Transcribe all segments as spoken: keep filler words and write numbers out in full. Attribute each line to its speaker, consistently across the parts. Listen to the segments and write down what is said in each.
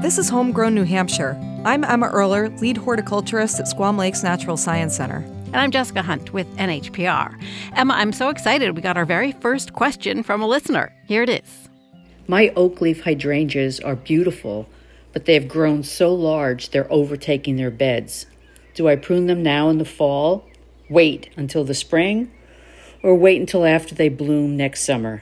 Speaker 1: This is Homegrown New Hampshire. I'm Emma Erler, lead horticulturist at Squam Lakes Natural Science Center.
Speaker 2: And I'm Jessica Hunt with N H P R. Emma, I'm so excited. We got our very first question from a listener. Here it is.
Speaker 3: My oak leaf hydrangeas are beautiful, but they have grown so large they're overtaking their beds. Do I prune them now in the fall, wait until the spring, or wait until after they bloom next summer?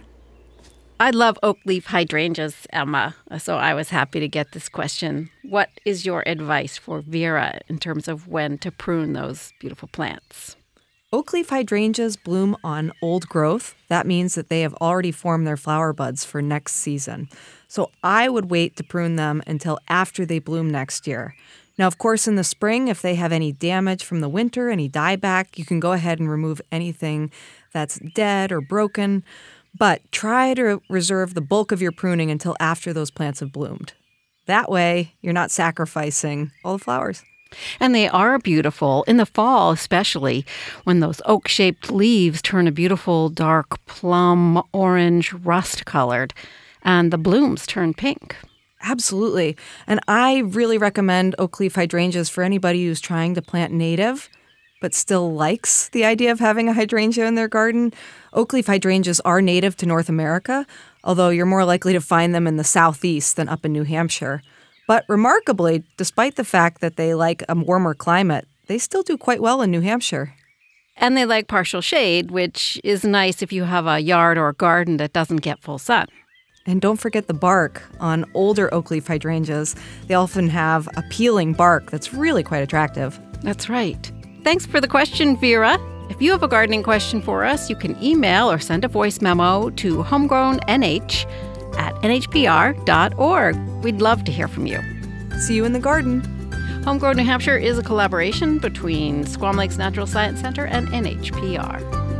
Speaker 2: I love oak leaf hydrangeas, Emma, so I was happy to get this question. What is your advice for Vera in terms of when to prune those beautiful plants?
Speaker 1: Oak leaf hydrangeas bloom on old growth. That means that they have already formed their flower buds for next season. So I would wait to prune them until after they bloom next year. Now, of course, in the spring, if they have any damage from the winter, any dieback, you can go ahead and remove anything that's dead or broken. But try to reserve the bulk of your pruning until after those plants have bloomed. That way, you're not sacrificing all the flowers.
Speaker 2: And they are beautiful, in the fall especially, when those oak-shaped leaves turn a beautiful dark plum, orange, rust-colored, and the blooms turn pink.
Speaker 1: Absolutely. And I really recommend oak leaf hydrangeas for anybody who's trying to plant native but still likes the idea of having a hydrangea in their garden. Oak leaf hydrangeas are native to North America, although you're more likely to find them in the southeast than up in New Hampshire. But remarkably, despite the fact that they like a warmer climate, they still do quite well in New Hampshire.
Speaker 2: And they like partial shade, which is nice if you have a yard or a garden that doesn't get full sun.
Speaker 1: And don't forget the bark on older oak leaf hydrangeas. They often have a peeling bark that's really quite attractive.
Speaker 2: That's right. Thanks for the question, Vera. If you have a gardening question for us, you can email or send a voice memo to homegrownh at n h p r dot org. We'd love to hear from you.
Speaker 1: See you in the garden.
Speaker 2: Homegrown New Hampshire is a collaboration between Squam Lakes Natural Science Center and N H P R.